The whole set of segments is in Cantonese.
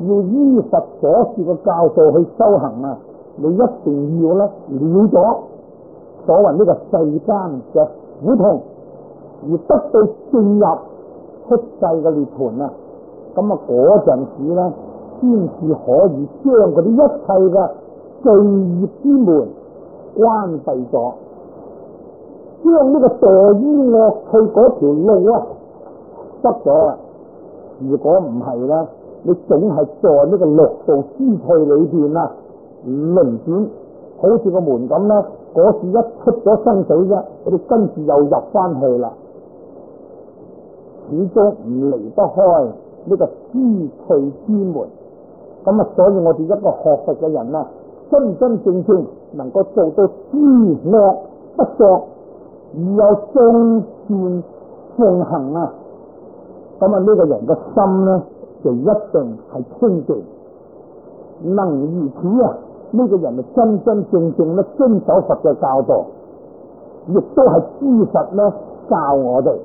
要依佛所說嘅教導去修行啊，你一定要咧了咗所謂呢個世間嘅苦痛，而得到進入出世嘅涅槃啊，咁啊嗰陣時咧先至可以將嗰啲一切嘅罪業之門關閉咗，將呢個墮於惡趣嗰條路啊塞咗啊！如果唔係咧，你總係在呢個六道之趣裏邊啊輪轉，好似個門咁咧，嗰時一出咗生死啫，你跟住又入翻去啦，始終唔離得開呢個知趣之門。咁啊，所以我哋一個學佛嘅人啊，真真正正能夠做到知惡不作，而有眾善奉行啊，咁啊呢個人嘅心咧就一定係清淨，能如此啊，呢個人就真真正正咧遵守佛嘅教導，亦都係知佛咧教我哋。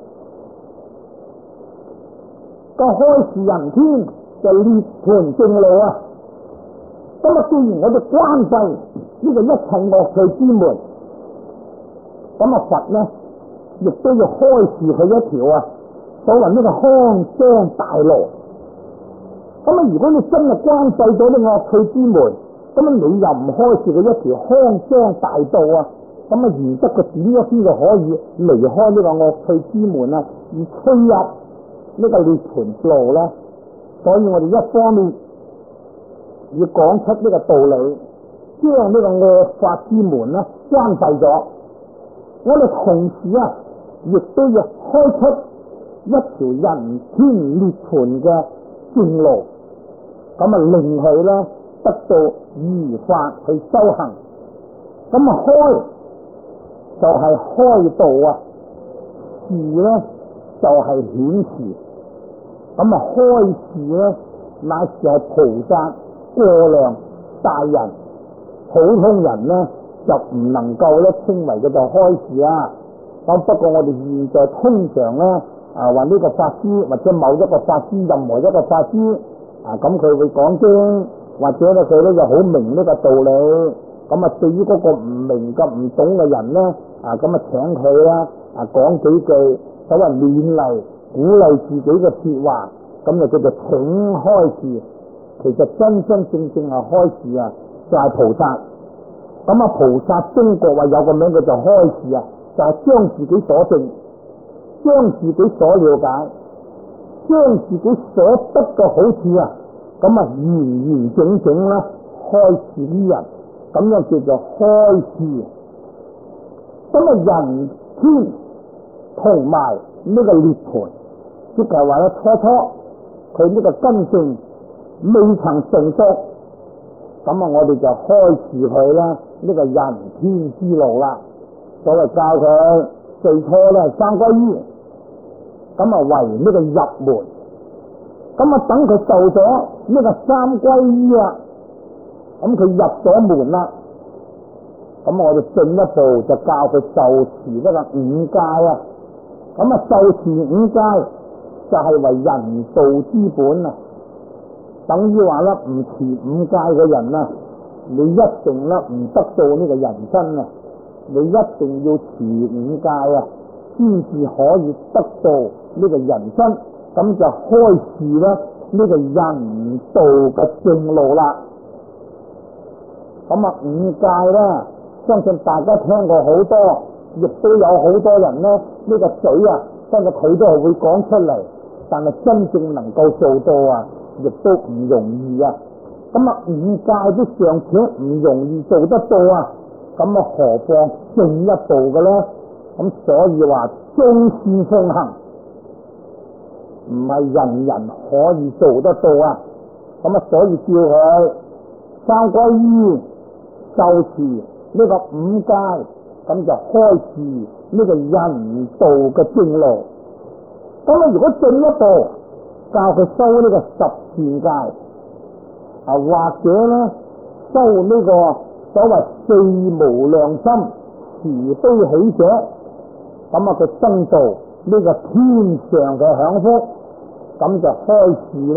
個開示人天就涅槃正路啊！咁啊，既然我哋關閉呢個一切惡趣之門，咁啊佛咧亦都要開示佢一條啊，所謂呢個康莊大路。咁啊，如果你真係關閉咗啲惡趣之門，咁啊你又唔開示佢一條康莊大道啊，咁啊如得個點樣先就可以離開呢個惡趣之門啊，而趨入呢個涅槃路咧？所以我哋一方面要講出呢個道理，將呢個惡法之門咧關閉咗，我哋同時啊，亦都要開出一條人天涅槃嘅正路，咁啊令佢咧得到依法去修行。咁啊開就係開道啊，示咧就係顯示。咁啊開示咧，乃是係菩薩過量大人，普通人咧就唔能夠咧稱為佢就開示啊。咁不過我哋現在通常咧話呢個法師或者某一個法師，任何一個法師咁佢會講經，或者咧佢咧就好明呢個道理。咁啊對於嗰個唔明嘅唔懂嘅人咧咁啊請佢啦講幾句所謂勉勵鼓勵自己嘅說話，咁就叫做請開示。其實真真正正係開示啊，就係菩薩。咁啊，菩薩中國話有個名叫做開示啊，就係將自己所證、將自己所了解、將自己所得嘅好處啊，咁啊完完整整啦開示於人，咁樣叫做開示。咁啊人天同埋呢個涅槃，即係話咧初佢呢個根性未曾成熟，咁啊我哋就開示佢啦呢個人天之路啦。所謂教佢最初咧三歸依，咁啊為呢個入門，咁啊等佢受咗呢個三歸依啊，咁佢入咗門啦，咁我哋進一步就教佢受持呢個五戒啊。咁啊受持五戒就係為人道之本啊，等於話咧唔持五戒嘅人啊，你一定咧唔得到呢個人身啊，你一定要持五戒啊，先至可以得到呢個人身，咁就開示咧呢個人道嘅正路啦。咁啊五戒咧，相信大家聽過好多，亦都有好多人咧呢個嘴啊，真係佢都係會講出嚟，但係真正能夠做到啊，亦都唔容易啊。咁啊五戒都尚且唔容易做得到啊，咁啊何況進一步嘅咧？咁所以話眾善奉行唔係人人可以做得到啊。咁啊所以叫佢三歸依受持呢個五戒，咁就開示呢個人道嘅正路。咁啊如果進一步教佢修呢個十善戒或者咧修呢個所謂四無量心慈悲喜捨，咁啊佢生到呢個天上嘅享福，咁就開示啦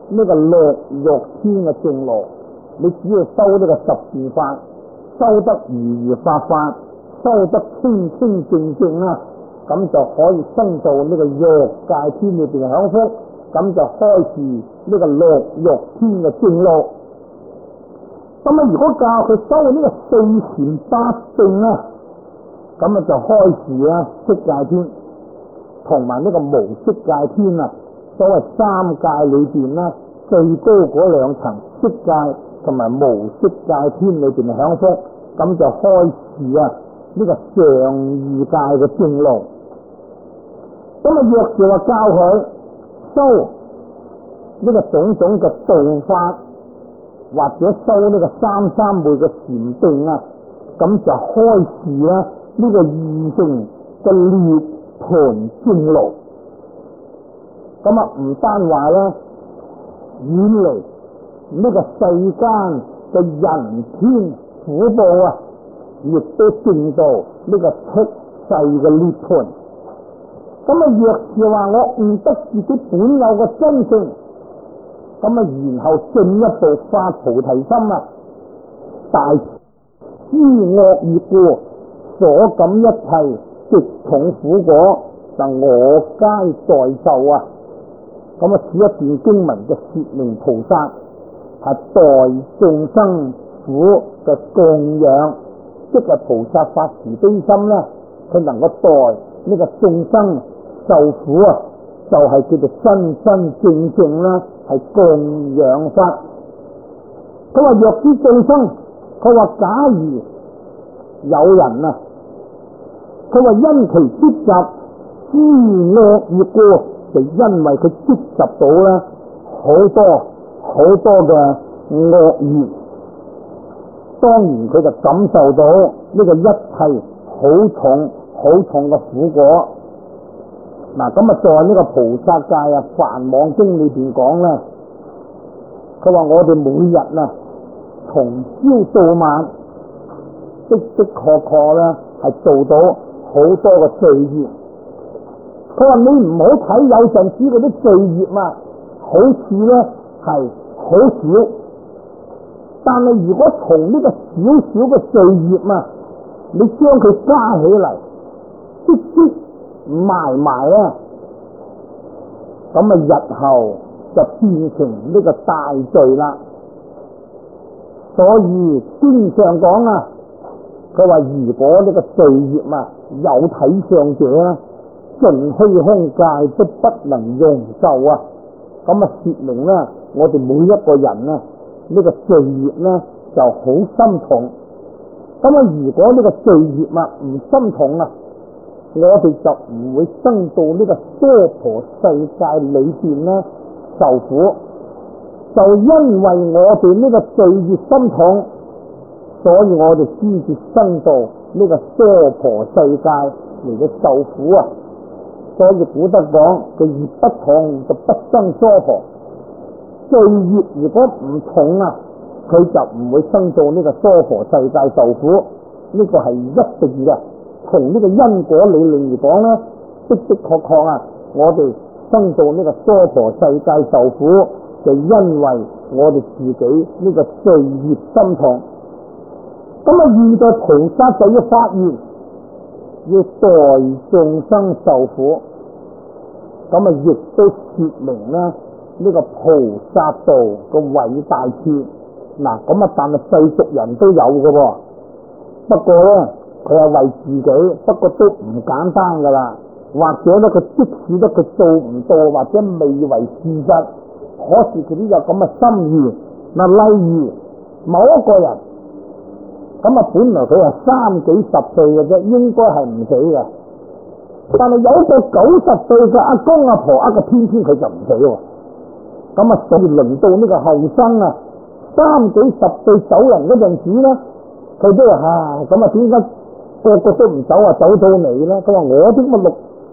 呢個落欲天嘅正路，你只要修呢個十善法，修得如如法法，修得清清淨淨啦，咁就可以升到呢個欲界天裏邊享福，咁就開始呢個落欲天嘅正路。咁啊，如果教佢修呢個四禪八定咧，咁啊就開始啦色界天，同埋呢個無色界天啊。所謂三界裏邊咧，最高嗰兩層色界同埋無色界天裏邊享福，咁就開始啊呢個上二界嘅正路。咁啊，若是話教佢修呢個種種嘅道法，或者修呢個三三昧嘅禪定啊，咁就開始啦呢個二乘嘅涅槃正路。咁啊，唔單話咧遠離呢個世間嘅人天苦報啊，亦都證到呢個出世嘅涅槃。咁啊，若是話我悟得自己本有嘅真性，咁啊，然後進一步發菩提心啊，大知惡業故所感一切極重苦果，就我皆代受啊！咁啊，此一段經文嘅說明菩薩係代眾生苦嘅供養，即係菩薩發慈悲心咧，佢能夠代呢個眾生受苦啊，就係叫做真真正正啦，係供養法。佢話若知眾生，佢話假如有人啊，佢話因其積集知惡業故，就因為佢積集到咧好多嘅惡業，當然佢就感受到呢個一切好重嘅苦果。嗱，咁啊，在呢個菩薩戒啊梵網經裏邊講咧，佢話我哋每日啊從朝到晚的確咧係做到好多嘅罪業。佢話你唔好睇有陣時嗰啲罪業啊，好似咧係好少，但係如果從呢個少少嘅罪業啊，你將佢加起嚟，積埋啊，咁啊日後就變成呢個大罪啦。所以經上講啊，佢話如果呢個罪業啊有體相者啊，盡虛空界都不能容受啊。咁啊說明咧，我哋每一個人啊呢個罪業咧就好深重。咁啊如果呢個罪業啊唔深重啊，我哋就唔會生到呢個娑婆世界裏邊咧受苦。就因為我哋呢個罪業深重，所以我哋先至生到呢個娑婆世界嚟到受苦啊。所以古德講嘅業不重就不生娑婆，罪業如果唔重啊，佢就唔會生到呢個娑婆世界受苦。呢個係一定嘅。從呢個因果理論嚟講咧，的確啊，我哋生到呢個娑婆世界受苦，就因為我哋自己呢個罪業深重。咁啊，現在菩薩就要發願，要代眾生受苦。咁啊，亦都說明咧呢個菩薩道嘅偉大處。嗱，咁啊，但係世俗人都有嘅喎，不過咧，佢係為自己，不過都唔簡單噶啦。或者咧，佢即使咧佢做唔到，或者未為事實，可是佢都有咁嘅心意。嗱，例如某一個人，咁啊，本來佢係30幾10歲嘅啫，應該係唔死嘅。但係有一個90歲嘅阿公阿婆，偏偏佢就唔死喎。咁啊，所以輪到呢個後生啊，30幾10歲走人嗰陣時咧，佢都話咁啊，點解個個都唔走啊？走到你啦！佢話我啲咁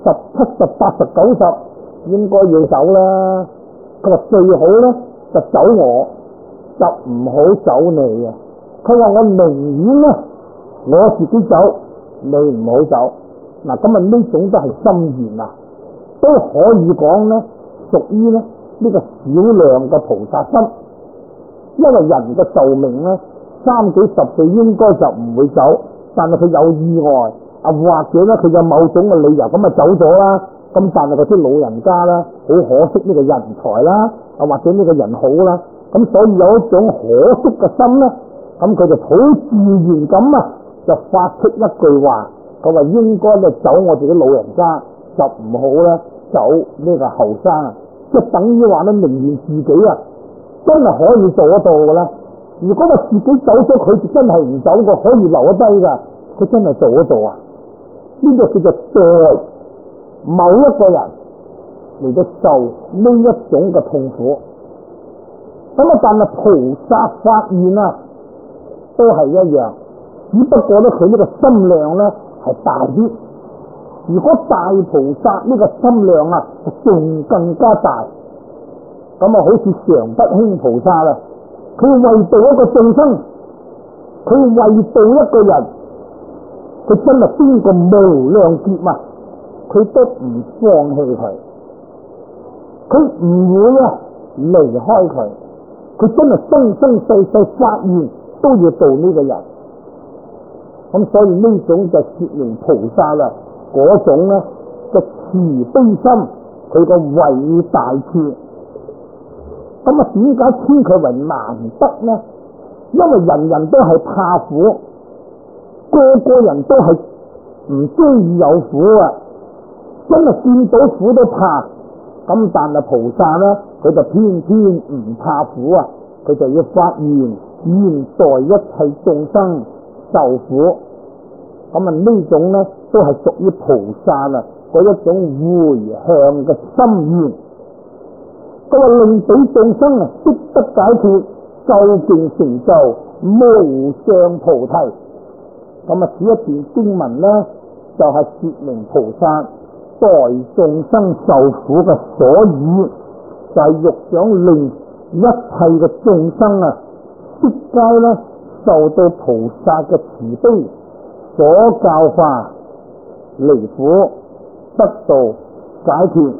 60、70、80、90應該要走啦。佢話最好咧就走我，就唔好走你啊！佢話我寧願咧我自己走，你唔好走。嗱，咁啊呢種都係心願啊，都可以講咧，屬於咧呢個少量嘅菩薩心，因為人嘅壽命咧30幾40歲應該就唔會走，但係佢有意外或者咧佢有某種嘅理由咁走咗啦，咁但係嗰啲老人家啦，好可惜呢個人才啦，或者呢個人好啦，咁所以有一種可惜嘅心咧，咁佢就好自然咁就發出一句話，佢話應該咧走我哋啲老人家，就唔好咧走呢個後生，即係等於話咧明言自己真係可以做得到嘅啦。如果話自己走咗，佢就真係唔走嘅，可以留得低噶，佢真係做得到啊！呢個叫做代某一個人嚟到受呢一種嘅痛苦。咁但係菩薩發現都係一樣，只不過咧佢呢個心量咧係大啲。如果大菩薩呢個心量仲更加大，咁好似常德興菩薩啦，佢為度一個眾生，佢為度一個人，佢真係經過無量劫佢都唔放棄佢，佢唔會離開佢，佢真係生生世世發願都要度呢個人。咁所以呢種就說明菩薩啦，嗰種咧嘅慈悲心，佢個偉大處。咁點解稱佢為難得呢？因為人人都係怕苦，個個人都係唔中意有苦真係見到苦都怕。咁但係菩薩呢，佢就偏偏唔怕苦佢就要發願現代一切眾生受苦。咁呢種呢，都係屬於菩薩嗰一種回向嘅心願。佢話令俾眾生悉得解脫，究竟成就無上菩提。咁此一段經文呢，就係說明菩薩代眾生受苦嘅所以，就係欲想令一切嘅眾生悉皆呢受到菩薩嘅慈悲所教化，離苦得道解脫。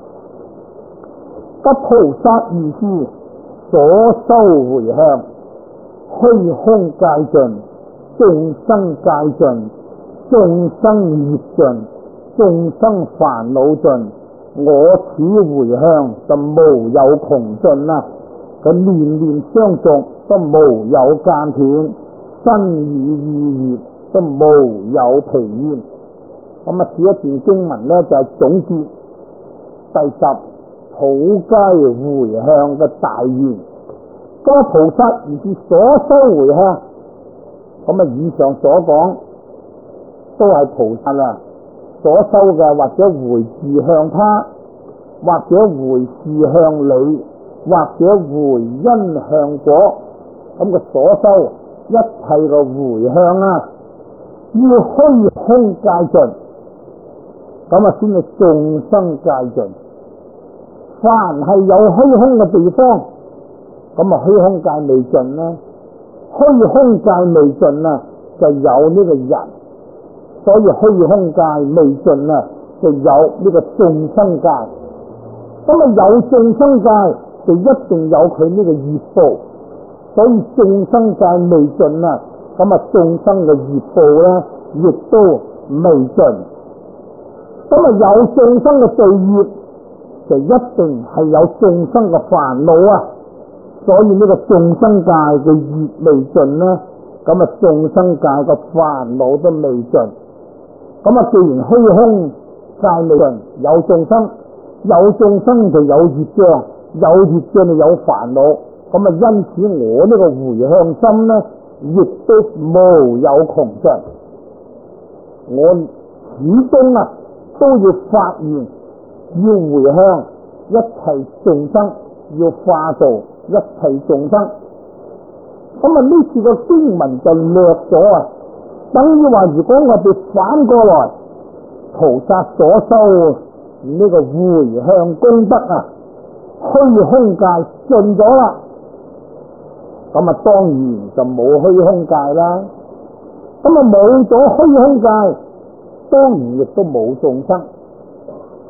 得菩薩如是所修回向，虛空界盡，眾生界盡，眾生業盡，眾生煩惱盡，我此回向就無有窮盡佢念念相續都無有間斷，身語意業都無有疲厭。咁此一段經文呢，就係總結第10普皆回向嘅大願。咁菩薩如是所修回向，咁以上所講都係菩薩所修嘅，或者回事向他，或者回事向你，或者回因向果。咁佢所修一切嘅回向要虛空界盡，咁先係眾生界盡。凡係有虛空嘅地方，咁虛空界未盡啦。虛空界未盡就有呢個人，所以虛空界未盡就有呢個眾生界。咁有眾生界就一定有佢呢個業報，所以眾生界未盡咁眾生嘅業報呢亦都未盡。咁有眾生嘅罪業，就一定係有眾生嘅煩惱所以呢個眾生界嘅業未盡咁眾生界嘅煩惱都未盡。咁既然虛空界未盡，有眾生，有眾生就有業障，有業障就有煩惱。咁因此我呢個回向心呢，亦都無有窮盡。我始終都要發願，要回向一切眾生，要化度一切眾生。咁呢次個經文就略咗等於話，如果我哋反過來，菩薩所修呢個回向功德虛空界盡咗啦，咁當然就冇虛空界啦。咁冇咗虛空界，當然亦都冇眾生。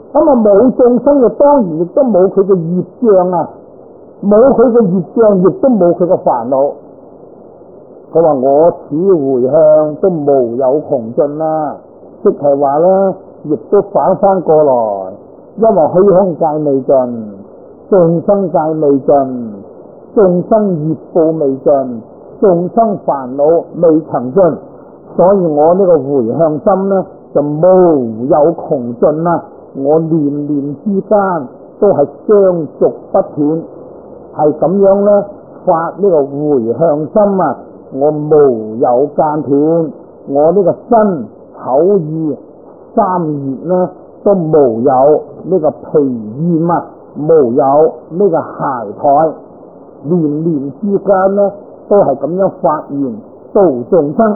咁啊冇眾生嘅，當然亦都冇佢嘅業障啊，冇佢嘅業障，亦都冇佢嘅煩惱。佢話我此回向都無有窮盡啦，即係話咧，亦都反翻過來，因為虛空界未盡，眾生界未盡，眾生業報未盡，眾生煩惱未曾盡，所以我呢個回向心呢，就無有窮盡啦。我念念之間都係相續不斷，係咁樣呢，發呢個回向心啊！我無有間斷，我呢個身口意三業呢，都無有呢個疲厭啊，無有呢個懈怠，念念之間呢，都係咁樣發願度眾生。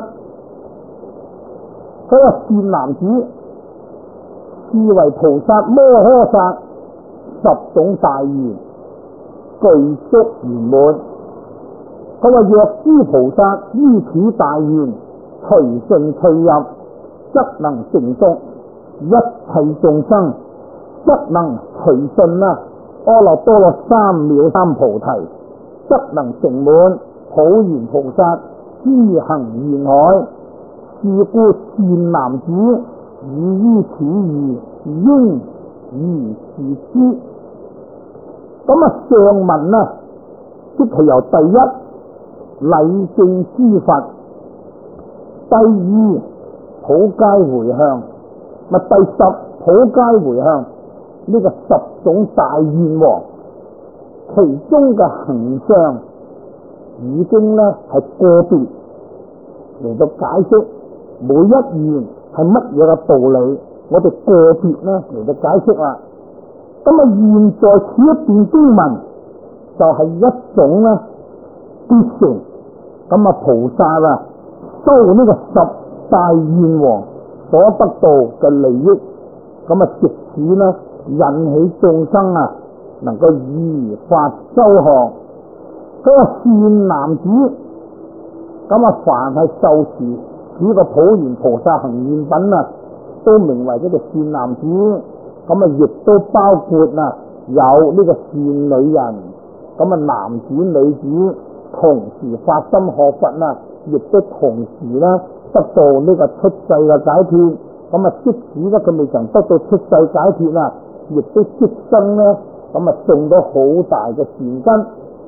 嗰個善男子是為菩薩摩訶薩十種大願具足圓滿。佢話若諸菩薩於此大願隨順趣入，則能成熟一切眾生，則能隨順阿耨多羅三藐三菩提，則能成滿普賢菩薩之行願海。是故善男子已於此義應如是知。咁上文啊，即係由第一禮敬諸佛，第二普皆回向，第十普皆回向，呢個十種大願王，其中嘅行相已經呢係個別嚟到解釋每一願係乜嘢嘅道理，我哋個別呢嚟到解釋啦。咁現在此一段經文就係一種呢必成，菩薩啊修呢個十大願王所得到嘅利益，藉此呢引起眾生啊能夠依法修學。嗰個善男子，凡係受持呢個普賢菩薩行願品啊，都名為呢個善男子。亦都包括有呢個善女人，男子女子同時發心學佛亦都同時得到呢個出世嘅解脫。即使佢未曾得到出世解脫亦都即生種咗好大嘅善根。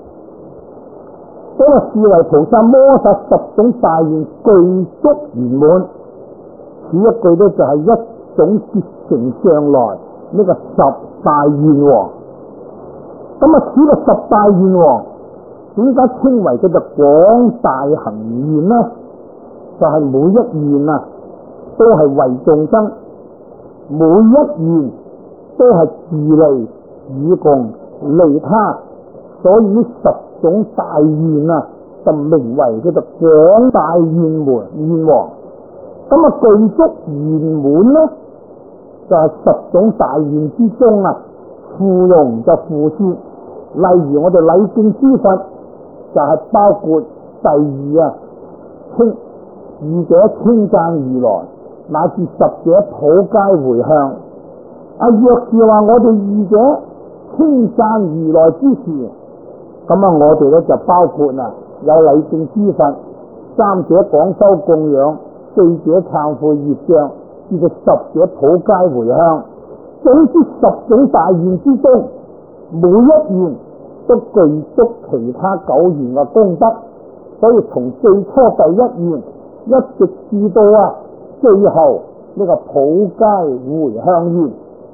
嗰個是為菩薩摩訶薩十種大願具足圓滿，此一句呢就係一種結成上來呢個十大願王。此個十大願王點解稱為叫做廣大行願呢？就係每一願都係為眾生，每一願都係自利以共利他，所以十種大願就名為叫做廣大願王。具足圓滿呢，就係十種大願之中附庸就附攝。例如我哋禮敬諸佛，就係包括第二二者稱讚如來，乃至十者普皆回向。若是話我哋二者稱讚如來之時，我哋就包括有禮敬諸佛，三者廣修供養，四者懺悔業障，至到十者普皆回向。總之十種大願之中，每一願都具足其他九願嘅功德，所以從最初第一願一直至到最後呢個普皆回向願。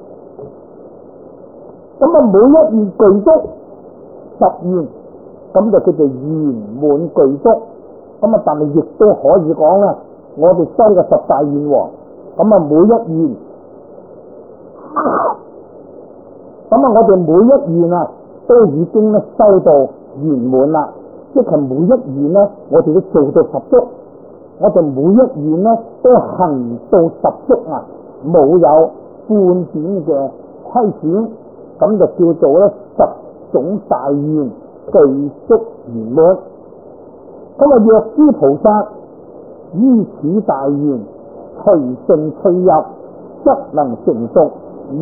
每一願具足十願，就叫做圓滿具足。但係亦都可以講我哋修嘅十大願王，每一願，我哋每一願都已經修到圓滿啦，即係每一願我哋都做到十足，我哋每一願都行到十足冇有半點嘅虧損，咁就叫做十種大願具足圓滿。若諸菩薩於此大願隨順趣入，則能成熟一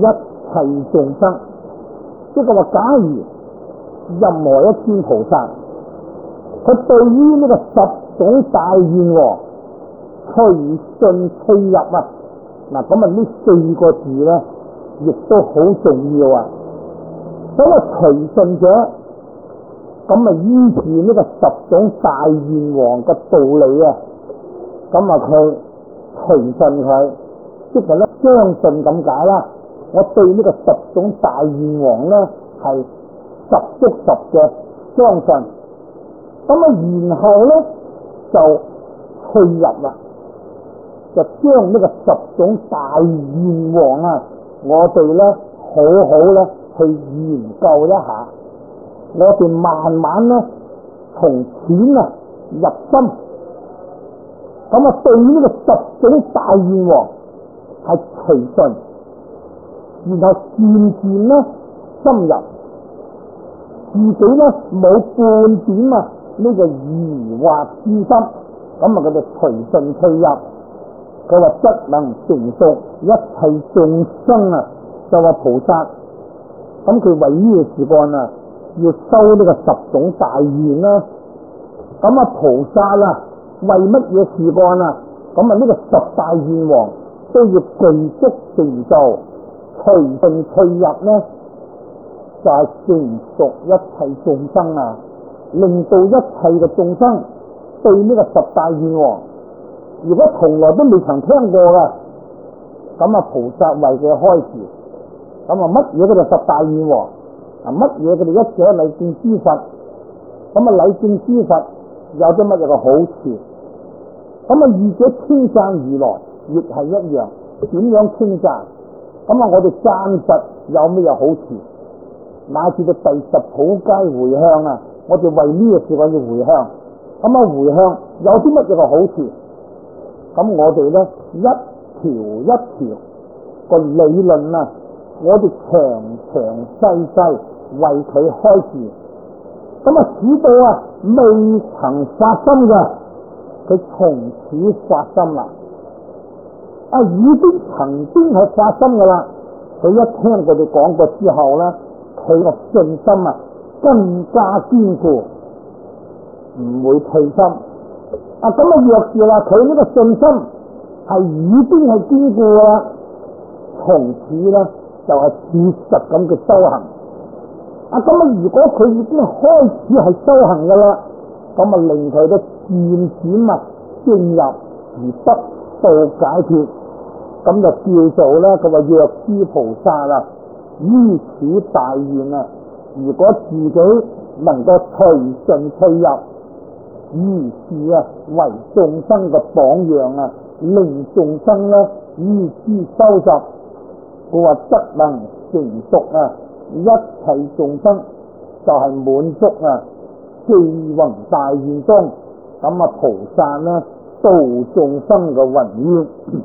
切眾生。即係話，假如任何一尊菩薩，佢對於呢個十種大願王隨順趣入啊，嗱咁啊呢四個字咧，亦都好重要啊。咁啊隨順者，咁啊依住呢個十種大願王嘅道理啊，咁啊佢隨順佢，即係咧相信咁解啦。我對呢個十種大願王咧係十足十嘅相信，咁啊然後咧就去入啦，就將呢個十種大願王啊，我哋咧好好咧去研究一下，我哋慢慢咧從淺啊入深，咁啊對呢個十種大願王係隨順，然後漸漸咧深入，自己咧冇半點啊呢個疑惑之心，咁啊佢就隨順趣入。佢話則能成熟一切眾生啊，就話菩薩，咁佢為呢個事幹啊，要修呢個十種大願啦。咁啊菩薩啊，為乜嘢事幹啊？咁啊呢個十大願王都要具足成就，隨順趣入咧，就係成熟一切眾生啊，令到一切嘅眾生對呢個十大願王，如果從來都未曾聽過噶，咁啊菩薩為佢開示，咁啊乜嘢叫做十大願王？啊乜嘢叫做一者禮敬諸佛？咁啊禮敬諸佛有咗乜嘢嘅好處？咁啊二者稱讚如來亦係一樣，點樣稱讚？咁啊我哋讚佛有咩嘢好處？乃至到第十普皆回向啊，我哋為呢個事我要回向，咁啊回向有啲乜嘢嘅好處？咁我哋咧一條一條個理論啊，我哋詳細細為佢開示，咁啊使到啊未曾發心嘅，佢從此發心啦。啊已經曾經係發心噶啦，佢一聽佢哋講過之後咧，佢個信心啊更加堅固，唔會退心。啊咁啊若是話佢呢個信心係已經係堅固啦，從此咧就係切實咁嘅修行。啊咁啊如果佢已經開始係修行噶啦，咁啊令佢都漸漸啊進入而得到解脫，咁就叫做咧佢話若知菩薩啦，於此大願啊，如果自己能夠隨順趣入，於是啊為眾生嘅榜樣啊，令眾生咧於之收集，佢話則能成熟啊，一切眾生就係滿足啊四弘大願中，咁啊菩薩咧度眾生嘅宏願，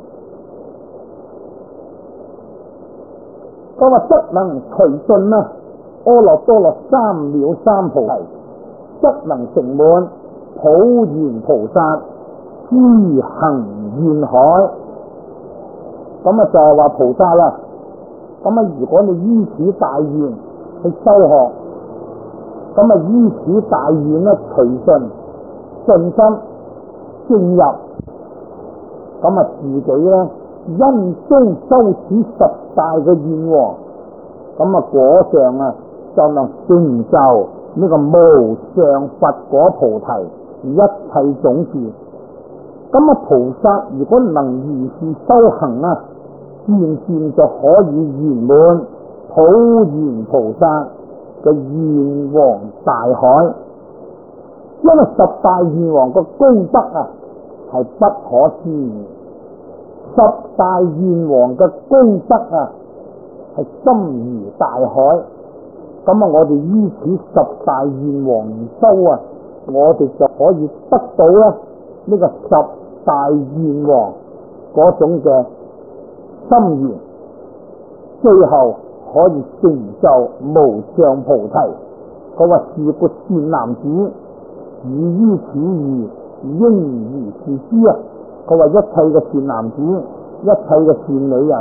佢話則能隨順啊阿耨多羅三藐三菩提，則能成滿普賢菩薩諸行願海。咁啊就係話菩薩啦，咁啊如果你依此大願去修學，咁啊依此大願咧隨順信心進入，咁啊自己咧因中修此十大嘅願王，咁啊果上啊就能成就呢個無上佛果菩提一切種子。咁啊菩薩如果能如是修行啊，漸漸就可以圓滿普賢菩薩嘅願王大海。因為十大願王個功德啊係不可思議，十大願王嘅功德啊係深如大海。咁啊我哋依此十大願王而修啊，我哋就可以得到咧呢個十大願王嗰種嘅心願，最後可以成就無上菩提。佢話是故善男子以於此義應如是知啊！佢話一切嘅善男子，一切嘅善女人，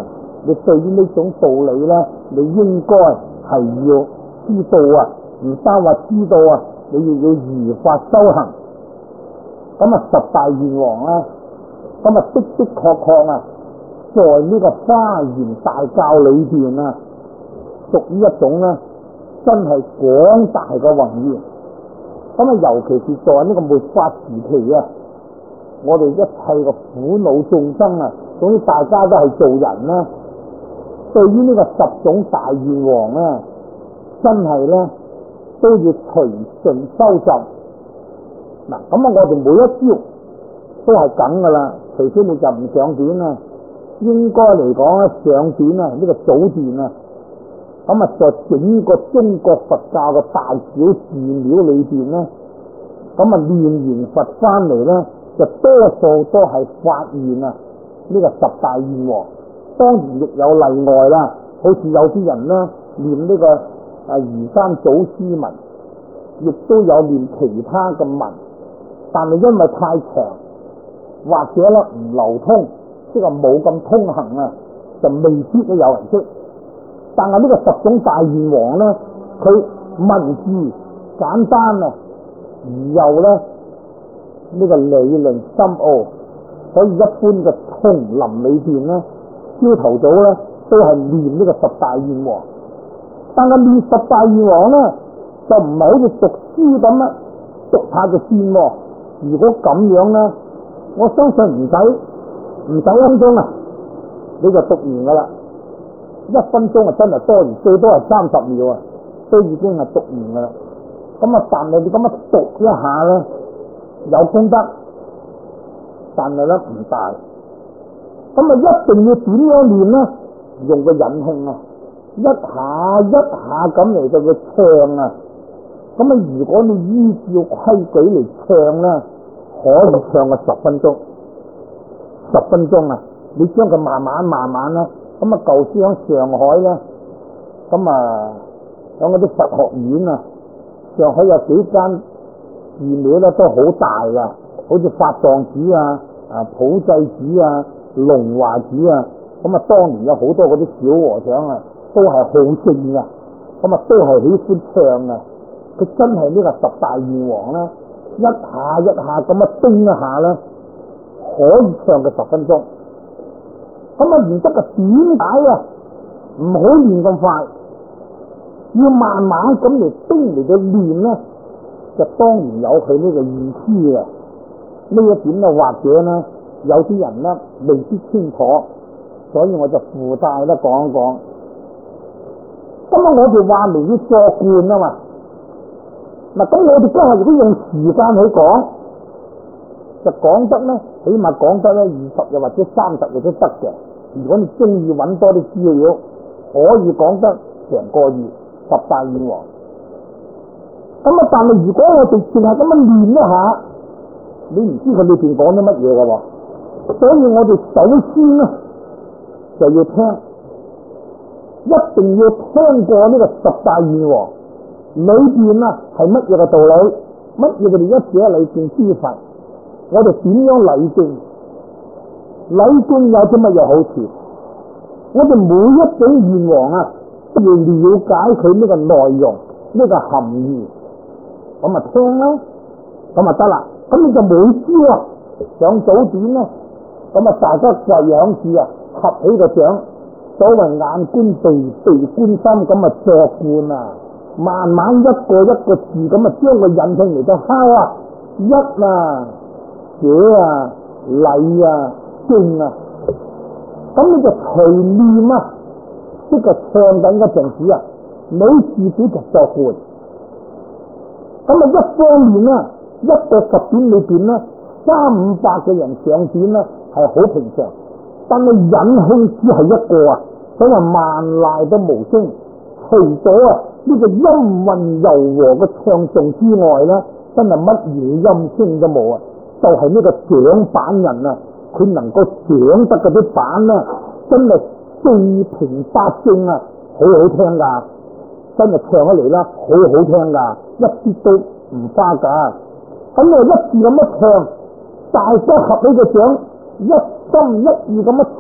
你對於呢種道理咧，你應該係要知道啊，唔單話知道啊，你亦要如法修行。咁啊，十大願王咧，咁啊的的確確啊，在呢個華嚴大教裏邊啊，屬於一種咧，真係廣大嘅宏願。咁啊，尤其是在呢個末法時期啊，我哋一切嘅苦惱眾生啊，總之大家都係做人啦。對於呢個十種大願王咧，真係咧都要隨順收集。嗱，咁啊，我哋每一朝都係咁噶啦，除非你就唔上殿啊。應該嚟講咧，上殿啊，呢個祖殿啊，咁啊，在整個中國佛教嘅大小寺廟裏邊咧，咁啊念完佛翻嚟咧，就多數都係發願啊，呢個十大願王。當然亦有例外啦，好似有啲人咧念呢個移山祖師文，亦都有念其他嘅文，但係因為太長，或者咧唔流通，即係冇咁通行啊，就未必都有人識。但係呢個十種大願王咧，佢文字簡單啊，而又咧呢個理論深奧，所以一般嘅叢林裏邊咧，朝頭早咧都係念呢個十大願王。但係念十大願王咧，就唔係好似讀書咁啦，讀下就算喎。如果咁樣咧，我相信唔使1分鐘啊，你就讀完噶啦。1分鐘啊，真係多，最多係30秒啊，都已經係讀完噶啦。咁啊，但係你咁樣讀一下咧，有功德，但係咧唔大。咁啊，一定要點樣練咧？用個引磬啊，一下一下咁嚟到佢唱啊。咁啊，如果你依照規矩嚟唱咧，可以唱個10分鐘。10分鐘啊，你將佢慢慢咧。咁啊，舊時喺上海咧，咁啊，喺嗰啲佛學院啊，上海有幾間寺廟咧都好大噶，好似法藏寺啊、普濟寺啊、龍華寺啊，咁啊，當年有好多嗰啲小和尚啊，都係好正噶，咁啊，都係喜歡唱啊。佢真係呢個十大願王咧，一下一下咁啊叮一下咧，可以唱個10分鐘。咁啊，唔得啊，點解啊？唔好練咁快，要慢慢咁嚟叮嚟到練咧，就當然有佢呢個意思嘅。呢一點咧，或者咧有啲人咧未必清楚，所以我就附帶咧講一講。咁啊，我哋話明要作觀啊嘛。嗱，咁我哋今日如果用時間去講，就講得咧，起碼講得咧20日或者30日都得嘅。如果你中意揾多啲資料，可以講得成個月十大願王。咁啊，但係如果我哋淨係咁樣練一下，你唔知佢裏邊講咗乜嘢嘅喎。所以我哋首先咧就要聽，一定要聽過呢個十大願王裏邊啊係乜嘢嘅道理，乜嘢佢哋一字一理見之法，我哋點樣禮敬？禮敬有啲乜嘢好處？我哋每一種願王啊，都要了解佢呢個內容，呢個含義，咁啊聽啦，咁啊得啦。咁你就每朝啊上早點咧，咁啊大家跪響處啊，合起個掌，所謂眼觀鼻，鼻觀心，咁啊作觀啊，慢慢一個一個字咁啊將個引磬嚟到敲啊，一啊，者啊，禮啊。經啊，咁你就隨念啊，即係唱緊嗰陣時啊，你自己就作觀。咁啊，一方面啊，一個十點裏邊咧，300-500嘅人上點咧係好平常，但係引磬只係一個啊，所謂萬籟都無聲。除咗啊呢個音韻柔和嘅唱誦之外咧，真係乜嘢音聲都冇啊，就係呢個掌板人啊。佢能夠掌得嗰啲板咧，真係四平八正啊，好好聽噶，真係唱起嚟啦，好好聽噶，一啲都唔花噶。咁我一字咁一唱，大家合起個掌，一心一意咁一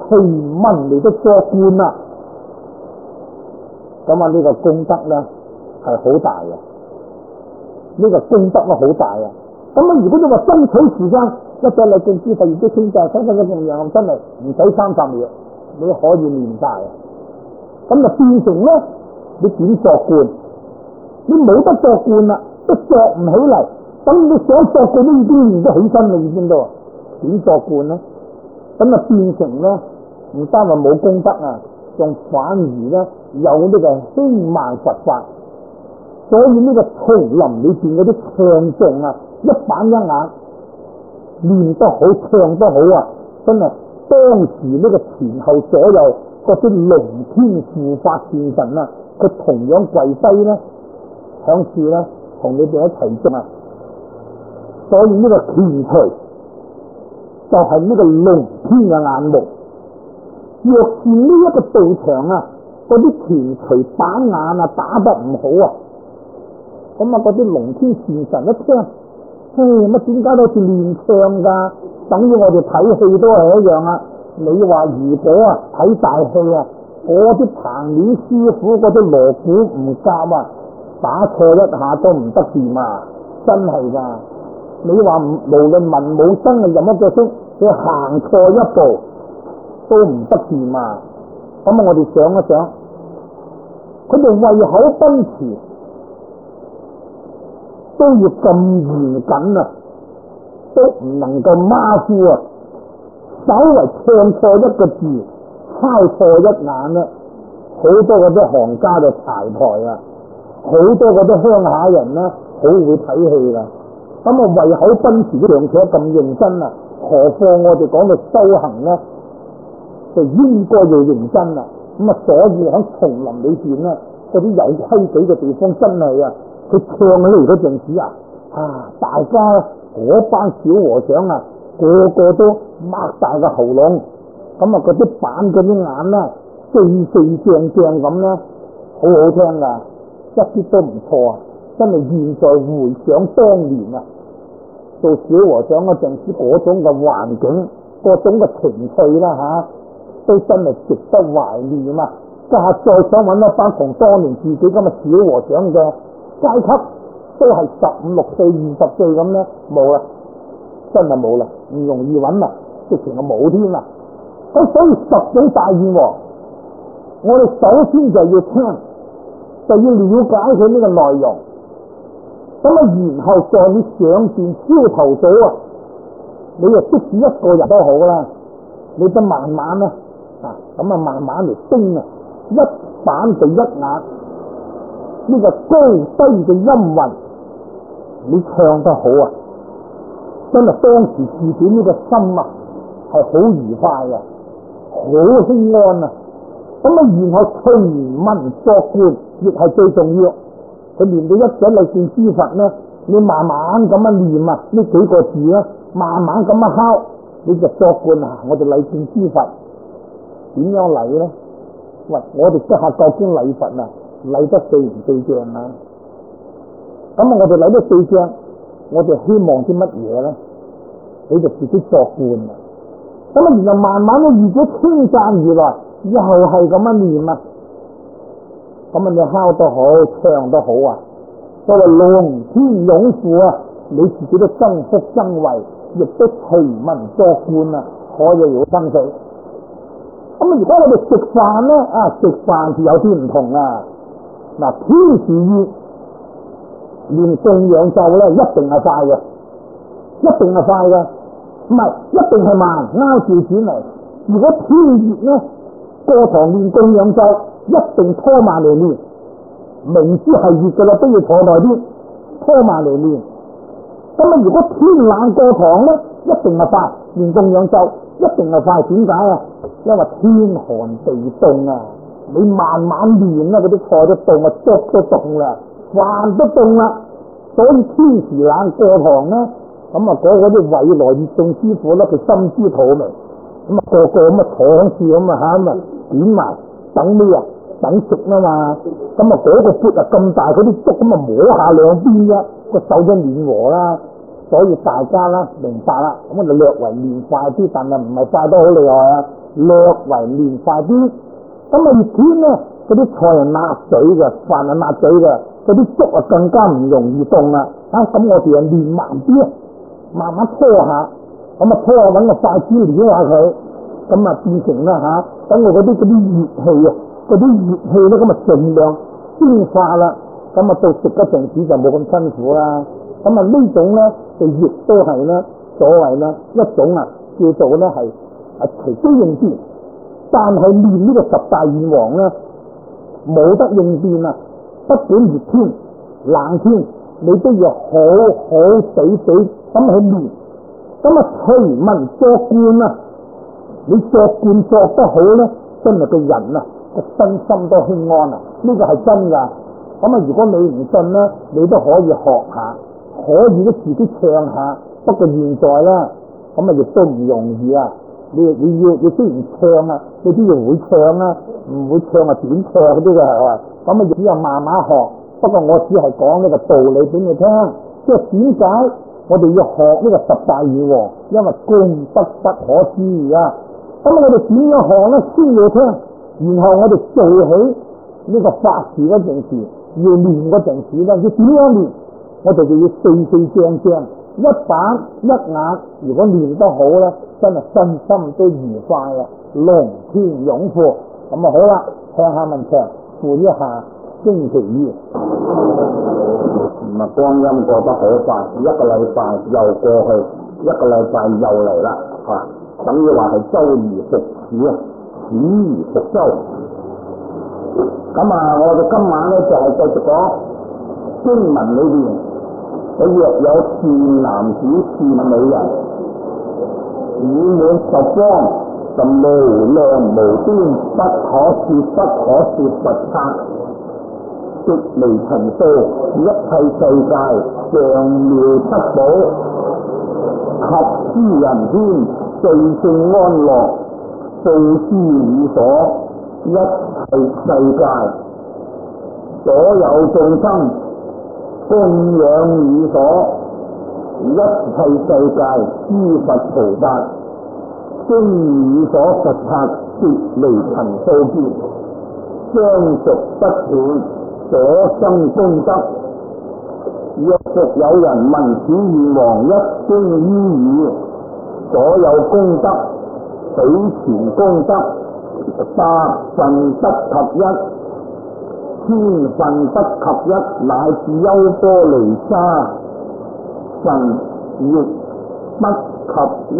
奇文嚟到作觀啦。咁啊，呢個功德咧係好大嘅，呢個功德咧好大啊！咁啊，如果你話爭取時間，一隻禮敬之佛亦都清淨，使佢嘅供養真係唔使30秒，你可以念晒啊！咁就變成咧，你點作觀？你冇得作觀啦，都作唔起嚟。咁你想作觀都已經練得起身啦，已經都點作觀咧？咁啊變成咧，唔單話冇功德啊，仲反而咧有呢個輕慢佛法。所以呢個叢林裏邊嗰啲唱誦啊，一板一眼，練得好，唱得好啊！真係當時呢個前後左右嗰啲龍天護法善神啊，佢同樣跪低咧，響處咧同你哋一齊唱啊！所以呢個拳錘就係呢個龍天嘅眼目。若是呢一個道場啊，嗰啲拳錘打眼啊打得唔好啊，咁啊嗰啲龍天善神一聽，乜點解好似練唱噶？等於我哋睇戲都係一樣啊！你話如果啊睇大戲啊，嗰啲棚面師傅嗰啲鑼鼓唔夾啊，打錯一下都唔得掂啊！真係噶。你話無論文武生嘅任一個聲，佢行錯一步都唔得掂啊！咁啊，我哋想一想，佢哋為口奔馳都要咁嚴謹啊，都唔能夠馬虎啊！稍為唱錯一個字，猜錯一眼咧，好多嗰啲行家就柴台啊，好多嗰啲鄉下人咧，好會睇戲啦。咁啊，為口奔馳呢樣嘢咁認真啊，何況我哋講到修行咧，就應該要認真啦。咁啊，所以喺叢林裏邊咧，嗰啲有規矩嘅地方真係啊，佢唱起嚟嗰陣時啊，大家嗰班小和尚啊，個個都擘大個喉嚨，咁啊嗰啲板嗰啲眼咧，四四正正咁咧，好好聽噶，一啲都唔錯啊！真係現在回想當年啊，做小和尚嗰陣時嗰種嘅環境，嗰種嘅情趣啦都真係值得懷念啊！家下再想揾一班同當年自己咁嘅小和尚嘅階級，都係15、16歲、20歲咁咧，冇啦，真係冇啦，唔容易揾啦，直情係冇添啦。咁所以10種大願王，我哋首先就要聽，就要了解佢呢個內容。咁啊，然後在你上邊朝頭早啊，你就即使一個人都好啦，你都慢慢咧咁啊慢慢嚟升啊，一板對一眼，呢個高低嘅音韻，你唱得好啊，真係當時自己呢個心啊係好愉快啊，好輕安啊。咁啊，然後隨文作觀亦係最重要。佢練到一者禮敬之佛咧，你慢慢咁樣念啊，呢幾個字咧，慢慢咁樣敲，你就作觀啊！我哋禮敬之佛點樣禮咧？喂，我哋家下究竟禮佛啊，禮得對唔對正啊？咁啊，我哋禮得對正，我哋希望啲乜嘢咧？你就自己作觀啊！咁啊，然後慢慢咧，如果稱讚而來，又係咁樣念啊！咁啊，你敲得好，唱得好啊！所謂龍天擁護啊，你自己都增福增慧，亦都隨文作觀啊，可以有生死。咁啊，如果我哋食飯咧，食飯就有啲唔同啊！嗱，天時熱，連供養咒咧一定係快嘅，一定係快嘅，唔係一定係慢，啱住轉嚟。如果天熱咧，過堂練供養咒，一定拖慢嚟練，明知係熱噶啦，都要坐耐啲，拖慢嚟練。咁啊，如果天冷過堂咧，一定係快，練供養咒一定係快。點解啊？因為天寒地凍啊，你慢慢練啦，嗰啲菜都凍啊，粥都凍啦，飯都凍啦。所以天時冷過堂咧，咁啊嗰啲偉來熱眾師傅咧，佢心知肚明，咁啊個個咁啊坐響處咁啊咁啊點埋。等咩啊？等食啊嘛！咁啊嗰個缽啊咁大，嗰啲粥咁啊摸下兩邊啫，個手都暖和啦。所以大家啦明白啦，咁我哋略為練快啲，但係唔係快得好厲害啊！ 略為嫩快啲。咁啊熱天咧，嗰啲菜係辣嘴嘅，飯係辣嘴嘅，嗰啲粥啊更加唔容易凍啦。咁我哋啊練慢啲，慢慢拖下，咁啊拖下揾個筷子撩下佢，咁啊變成啦等我嗰啲熱氣啊，嗰啲熱氣咧咁啊盡量消化啦，咁啊到食嗰陣時就冇咁辛苦啦。咁啊呢種咧就亦都係咧所謂咧一種叫做咧係隨機應變，但係練呢個十大願王咧冇得應變啊！不管熱天冷天，你都要好好地咁去練。咁啊隨文作觀啊，你作觀作得好咧，真係個人啊個身心都輕安啊！呢個係真噶。咁啊如果你唔信咧，你都可以學下，可以都自己唱下。不過現在咧，咁啊亦都唔容易啊！你雖然唱啊，你都要會唱啊，唔會唱啊點唱嗰啲嘅係嘛？咁啊只有慢慢學。不過我只係講呢個道理俾你聽，即係點解我哋要學呢個十大願王？因為功德不可思議啊！咁我哋點樣學咧？先要聽，然後我哋做起呢個法事嗰陣時，要練嗰陣時咧，要點樣練？我哋就要四正正，一板一眼。如果練得好咧，真係身心都愉快啊，龍天擁闊。咁啊好啦，向下文長附一下星期二。唔係光陰過得好快，一個禮拜又過去，一個禮拜又嚟啦，等於話係周而復始啊，始而復周。咁啊，我哋今晚咧就係繼續講經文裏邊，佢若有善男子善女人，已滿十方，就無量無邊不可說佛剎，直離塵數，一切世界上妙七寶，及諸人天，最勝安樂，布施與所，一切世界所有眾生供養與所，一切世界諸佛菩薩經與所佛剎，直離塵數劫，相續不斷，所生功德。若復有人聞此願王一經於語，所有功德比前功德百分不及一，千分不及一，乃至優波離沙分亦不及一。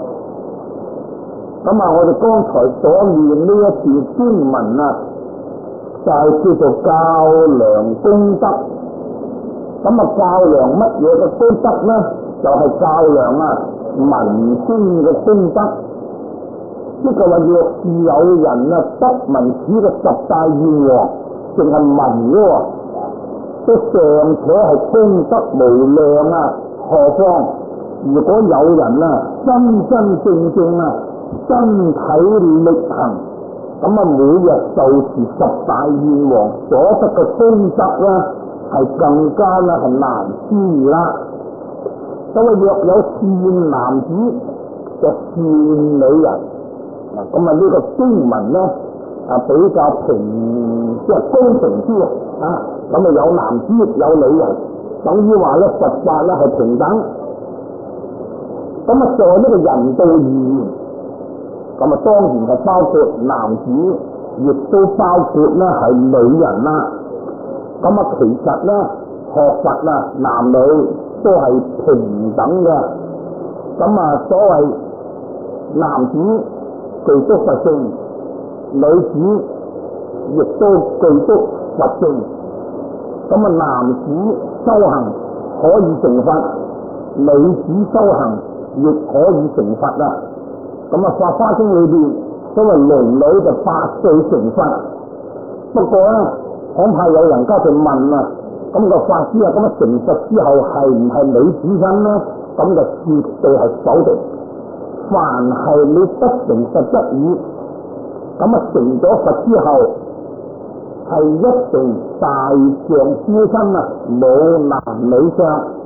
咁啊，我哋剛才所念呢一段經文啊，就係叫做較量功德。咁啊，較量乜嘢嘅功德咧？就係較量文經嘅功德。即係話若是有人得聞此嘅十大願王，淨係聞喎，都尚且係功德無量何況如果有人真真正正身體力行，咁每日受持十大願王所得嘅功德係更加係難思議啦。所謂若有善男子就善女人。咁呢個經文比較平，即係公平啲咁有男子亦有女人，等於話佛法係平等。咁在呢個人道而言，咁當然係包括男子，亦都包括係女人啦。咁其實學佛男女都係平等嘅。咁所謂男子具足佛性，女子亦都具足佛性。咁男子修行可以成佛，女子修行亦可以成佛啦。咁法華經裏邊所謂龍女就8歲成佛。不過恐怕有人家就問咁個法師咁成佛之後係唔係女子身呢？咁就絕對係否定。凡係你不成佛則已，成咗佛之後係一定大象之身冇男女相，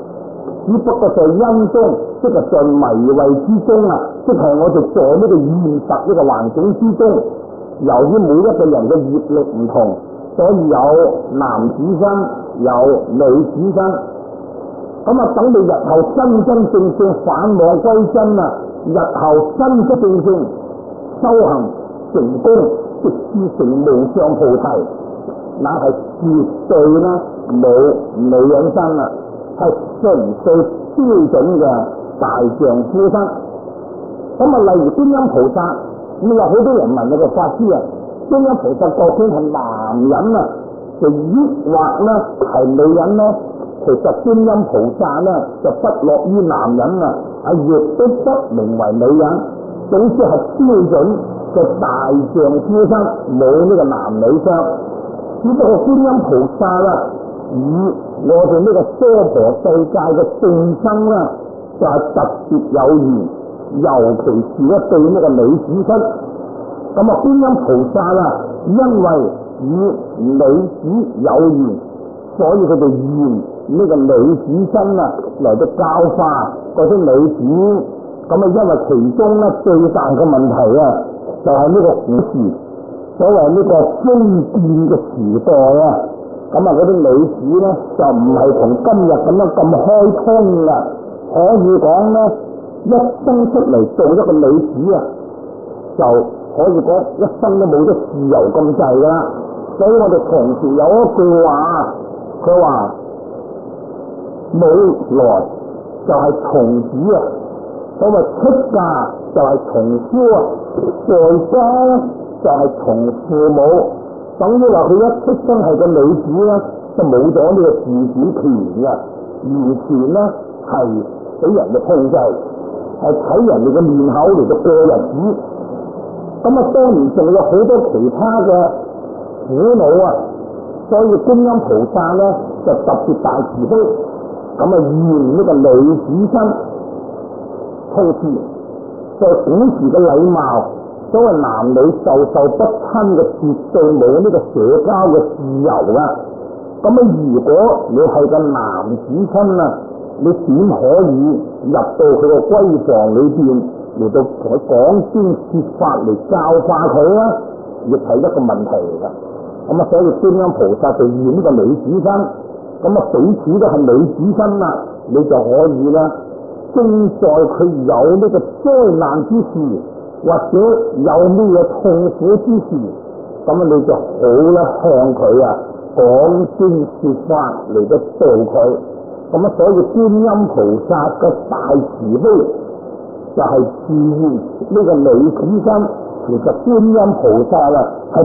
只不過在因中，即係在迷位之中啊，即係我哋在呢個現實呢個環境之中，由於每一個人嘅業力唔同，所以有男子身，有女子身。咁啊，等你日後真真正正返妄歸真啊，日後真真正正修行成功，直至成無上菩提，那係絕對啦，冇女人身啦，係純粹標準嘅大丈夫身。咁啊，例如觀音菩薩，咁有好多人問你個法師啊，觀音菩薩究竟係男人啊，就抑或咧係女人咧？其實觀音菩薩咧就不落於男人啊，亦都不名為女人，總之係標準嘅大丈夫身，冇呢個男女相。只不過觀音菩薩啦，與我哋呢個娑婆世界嘅眾生啦，就係特別有緣，尤其是咧對呢個女子身。咁啊，觀音菩薩啦，因為與女子有緣，所以佢哋現呢個女子身啊，嚟到教化嗰啲女子。咁啊，因為其中咧最大嘅問題啊，就係呢個古時所謂呢個封建嘅時代啊，咁啊嗰啲女子咧就唔係同今日咁樣咁開通啦，可以講咧一生出嚟做一個女子啊，就可以講一生都冇得自由咁滯噶啦。所以我哋唐朝有一句話，佢話女來就係童子啊，所謂出嫁就係童夫啊，在家就係童父母，等於話佢一出生係個女子咧，就冇咗呢個自主權啊，完全咧係俾人嘅控制，係睇人哋嘅面口嚟到過日子。咁啊，當然仲有好多其他嘅苦惱啊，所以觀音菩薩咧就特別大慈悲，咁啊現呢個女子身。同時在古時嘅禮貌，所謂男女授受不親嘅絕對冇呢個社交嘅自由啊。咁啊，如果你係個男子身啊，你點可以入到佢個閨房裏邊嚟到同佢講經說法嚟教化佢啊？亦係一個問題嚟噶。咁啊，所以觀音菩薩就現呢個女子身，咁啊彼此都係女子身啦，你就可以啦。正在佢有呢個災難之時，或者有呢個痛苦之時，咁啊你就好啦，向佢啊講經說法嚟到度佢。咁啊，所以觀音菩薩嘅大慈悲就係自現呢個女子身。其實觀音菩薩啊係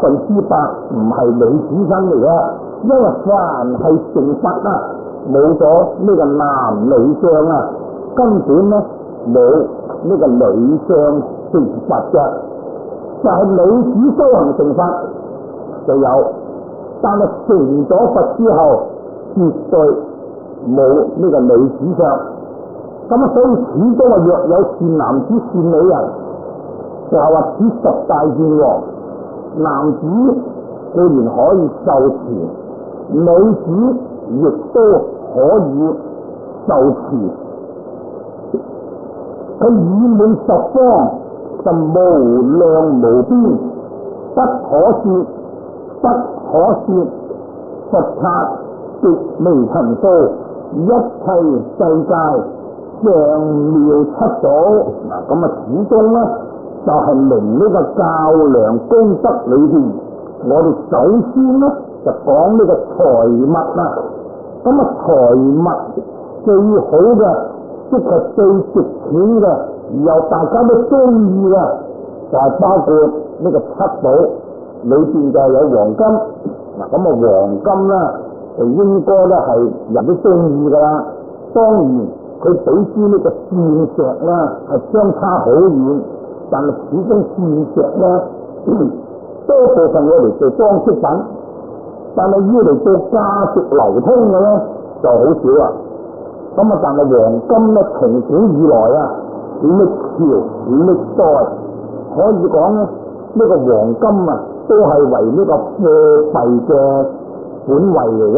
100%唔係女子身嚟噶，因為凡係成佛啊，冇咗呢個男女相啊，根本咧冇呢個女相成佛嘅，就係女子修行成佛就有，但係成咗佛之後絕對冇呢個女子相。咁啊，所以始終啊若有善男子善女人，就係話此十大願王，男子固然可以受持，女子亦都可以受持。佢已滿十方，就無量無邊，不可說，不可說，佛剎極微塵數，一切世界上妙七寶。嗱，咁啊，始終咧就係明呢個較量功德裏邊，我哋首先咧就講呢個財物啦。咁啊，財物最好嘅，即係最值錢嘅，又大家都中意嘅，就係包括呢個七寶裏邊就有黃金。嗱，咁啊黃金咧就應該咧係人都中意噶啦。當然佢比之呢個鑽石咧係相差好遠，但係始終鑽石咧多部分我嚟做裝飾品，但係要嚟做價值流通嘅咧就好少啊。咁啊，但係黃金咧從古以來啊，歷朝歷代可以講咧，呢個黃金啊都係為呢個貨幣嘅本位嚟噶。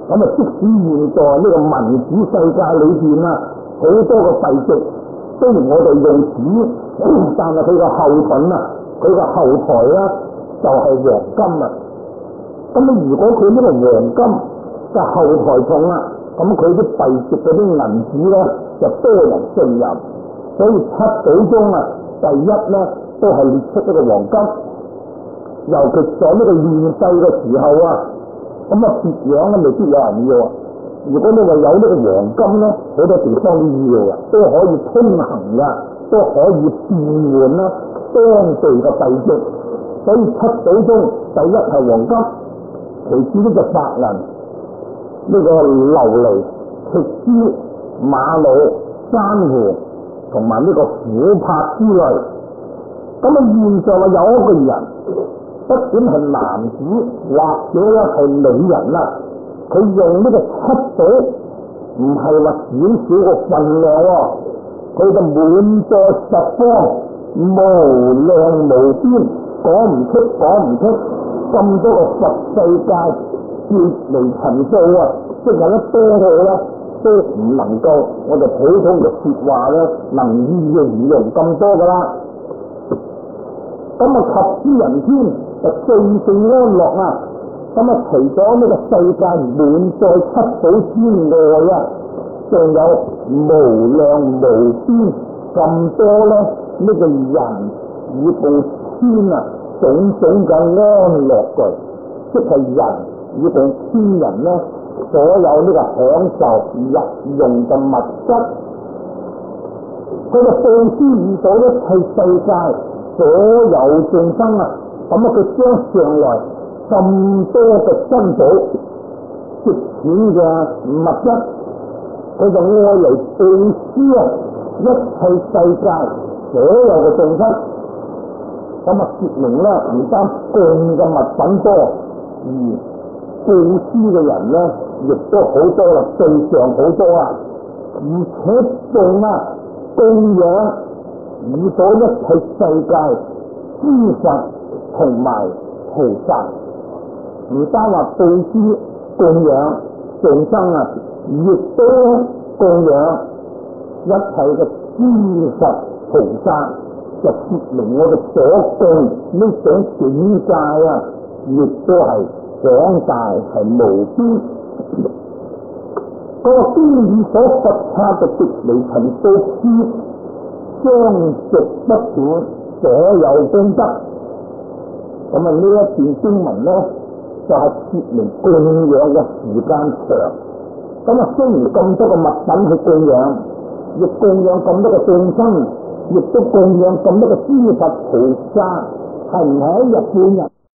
咁啊，即使現在呢個民主世界裏邊啊，好多個幣值，雖然我哋用紙，但係佢個後盾啊，佢個後台啊，就係黃金啊。咁啊，如果佢呢個黃金嘅後台重啊，咁佢啲幣值嗰啲銀紙咧就多人信任，所以七寶中啊，第一咧都係列出呢個黃金。尤其在呢個亂世嘅時候啊，咁啊別樣咧未必有人要啊。如果你話有呢個黃金咧，好多地方都要啊，都可以通行噶，都可以變換啦當地嘅幣值。所以七寶中第一係黃金，其次呢就白銀，呢個琉璃、矽珠、瑪瑙、珊瑚同埋呢個琥珀之類。咁啊現在話有一個人，不管係男子或者咧係女人啦，佢用呢個七寶唔係話少少個份量喎，佢就滿載十方，無量無邊，講唔出，咁多個佛世界脫離塵數啊！即係一多嘅咧，都唔能夠我哋普通嘅説話咧，能以形容咁多噶啦。咁啊，及之人天就最最安樂啊！咁啊，除咗呢個世界滿載七寶之外啊，仲有無量無邊咁多咧，呢個人以共天啊種種嘅安樂具，即係人以共天人咧所有呢個享受日用嘅物質，佢就布施與到一切世界所有眾生啊！咁啊，佢將上來咁多嘅珍寶、值錢嘅物質，佢就愛嚟布施啊一切世界所有嘅眾生。咁啊，説明咧唔單供嘅物品多，而布施嘅人咧亦都好多啦，對象好多啊，而且仲啊供養以到一切世界諸佛同埋菩薩，唔單話布施供養眾生啊，亦都供養一切嘅諸佛菩薩，就説明我哋所供呢種境界啊，亦都係廣大係無邊。嗰個經已所佛剎嘅直離塵數之相續不斷所有功德。咁啊，呢一段經文咧就係説明供養嘅時間長。咁啊，雖然咁多嘅物品去供養，亦供養咁多嘅眾生，亦都供養咁多嘅諸佛菩薩，係唔係一日半日？